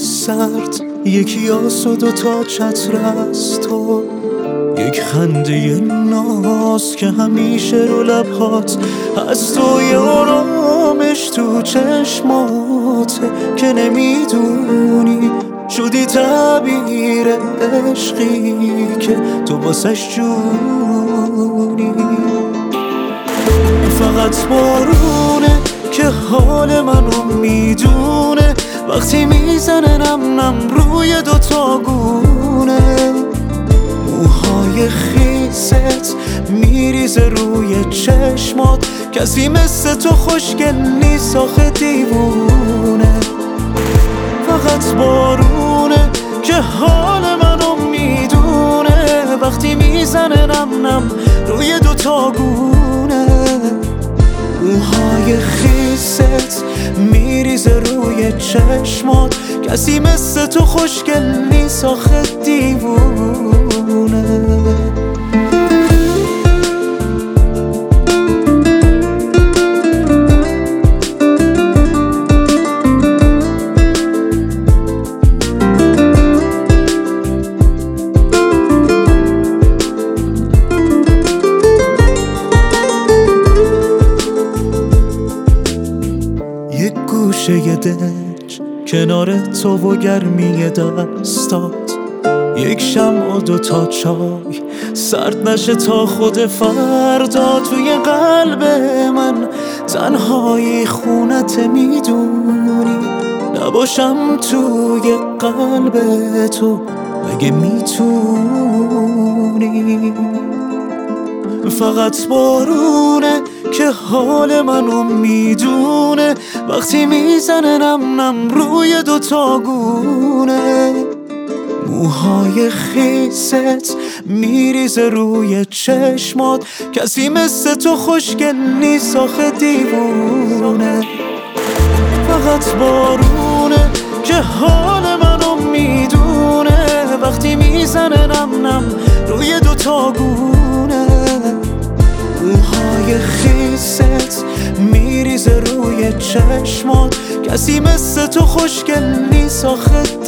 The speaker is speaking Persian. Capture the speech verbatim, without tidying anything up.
سرد، یکی آس و دوتا چتر از تو، یک خنده ناز که همیشه رو لبهات از تو، یه آرامش تو چشماته که نمیدونی شدی تعبیر عشقی که تو واسش جونی. فقط بارونه که حال منو میدونه، وقتی میزنه نم نم روی دوتا گونه، موهای خیست میریزه روی چشمات، کسی مثل تو خوشگل نیست آخه دیوونه. فقط بارونه که حال منو میدونه، وقتی میزنه نم نم روی دوتا گونه، موهای خیست میریزه روی چشمات، کسی مثل تو خوشگل نیست آخه دیوونه. یک گوشه دنج کنار تو و گرمی دستات، یک شمع و دوتا چای سرد نشه تا خود فردا، توی قلب من تنهایی خونت میدونی، نباشم توی قلب تو مگه میتونی. فقط بارونه که حال منو میدونه، وقتی میزنه نم نم روی دوتا گونه، موهای خیست میریزه روی چشمات، کسی مثل تو خوشگل نیست آخه دیوونه. فقط بارونه که حال منو میدونه، وقتی میزنه نم نم روی دوتا گونه، موهای خیست میریزه روی چشمات، کسی مثل تو خوشگل نیست آخه